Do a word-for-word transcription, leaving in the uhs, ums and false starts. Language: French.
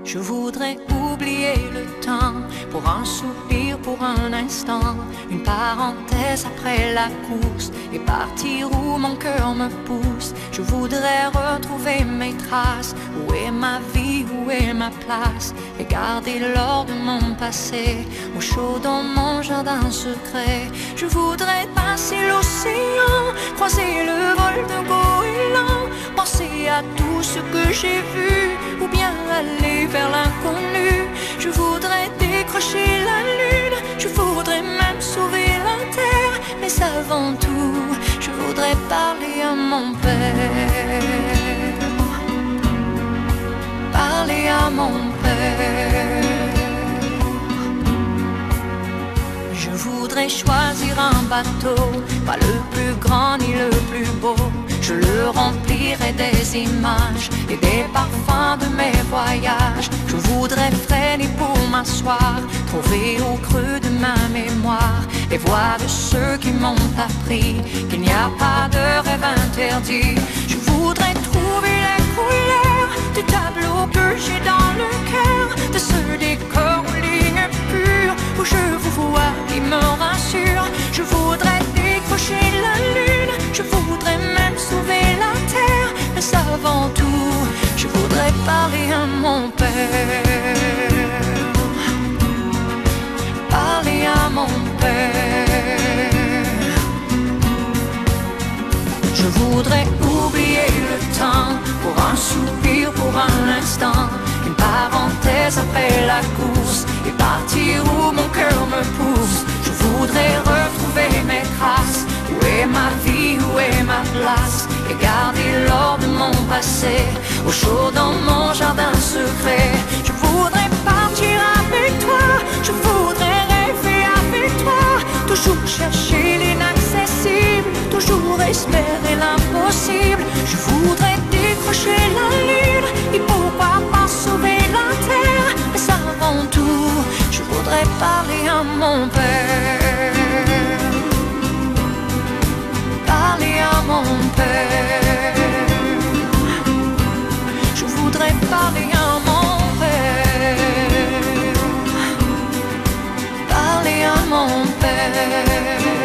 Je voudrais oublier le temps, pour un soupir, pour un instant, une parenthèse après la course, et partir où mon cœur me pousse. Je voudrais retrouver mes traces, où est ma vie, où est ma place, et garder l'or de mon passé, au chaud dans mon jardin secret. Je voudrais passer l'océan, croiser le vol de goéland, penser à tout ce que j'ai vu, ou bien aller vers l'inconnu. Je voudrais décrocher la lune, je voudrais même sauver la terre, mais avant tout, je voudrais parler à mon père, parler à mon père. Je voudrais choisir un bateau, pas le plus grand ni le plus beau. Je le remplirai des images et des parfums de mes voyages. Je voudrais freiner pour m'asseoir, trouver au creux de ma mémoire les voix de ceux qui m'ont appris qu'il n'y a pas de rêve interdit. Je voudrais trouver les couleurs du tableau que j'ai dans le cœur, de ce décor aux lignes pures où je vous vois qui me rassure. Je voudrais décrocher la lune, je voudrais même sauver la terre, mais avant tout, je voudrais parler à mon père, parler à mon père. Je voudrais oublier le temps, pour un soupir, pour un instant, une parenthèse après la course, et partir où mon cœur me pousse. Je voudrais retrouver mes traces, où est ma vie, où est ma place, et garder l'or de mon passé, au chaud dans mon jardin secret. Je voudrais partir avec toi, je voudrais rêver avec toi, toujours chercher l'inaccessible, toujours espérer l'impossible. Je voudrais décrocher la lune, et pourquoi pas sauver la terre, mais avant tout, je voudrais parler à mon père, parler à mon père. Je voudrais parler à mon père, parler à mon père.